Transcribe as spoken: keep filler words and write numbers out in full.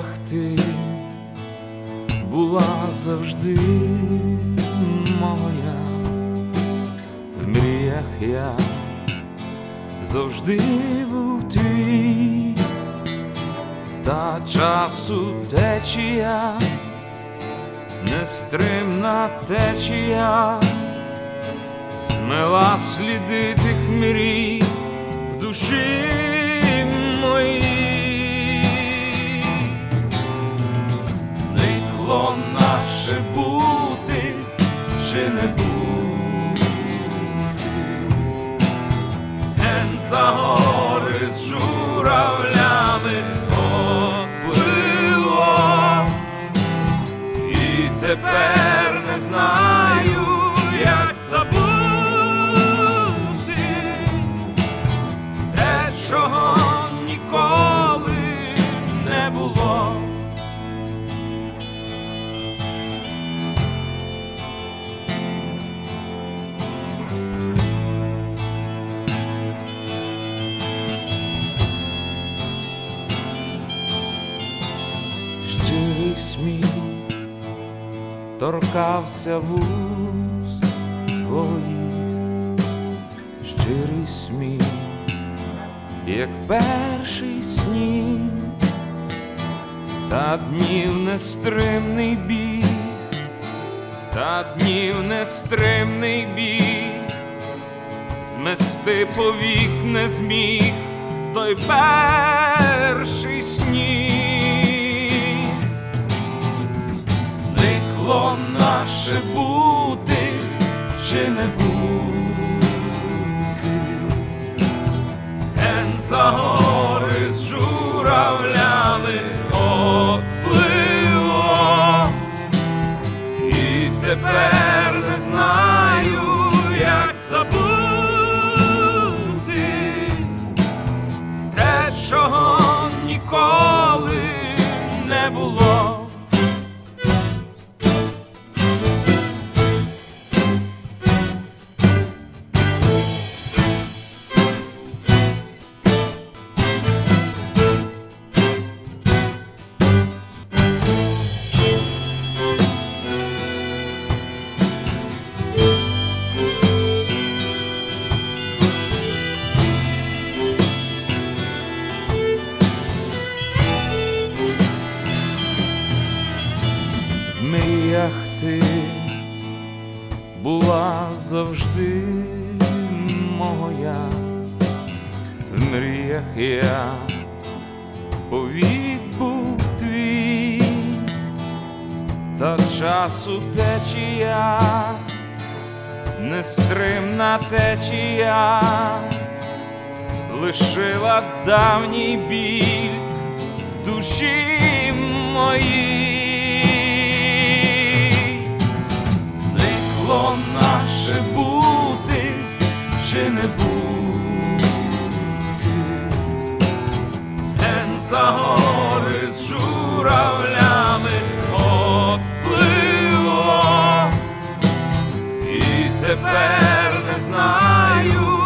мріях ти була завжди моя, в мріях я завжди був твій, та часу течія, нестримна течія, змила сліди тих мрій в душі моїй. Зникло наше бути, чи не бути, ген за гори з журавлями отплило, і тепер не знаю, як забути те, чого ніколи не було. Щирий сміх торкався вуст твоїх, щирий сміх, як перший сніг, та днів нестримний біг, та днів нестримний біг, змести повік не зміг той перший сніг. Зникло наше бути, чи не бути, ген за гори з журавлями отплило, і тепер не знаю, як забути те, чого ніколи не було. В мріях ти була завжди моя, в мріях я повік був твій, та часу течія, нестримна течія, лишила давній біль в душі моїй. Зникло наше бути, чи не бути, ген за гори з журавлями отплило, і тепер не знаю,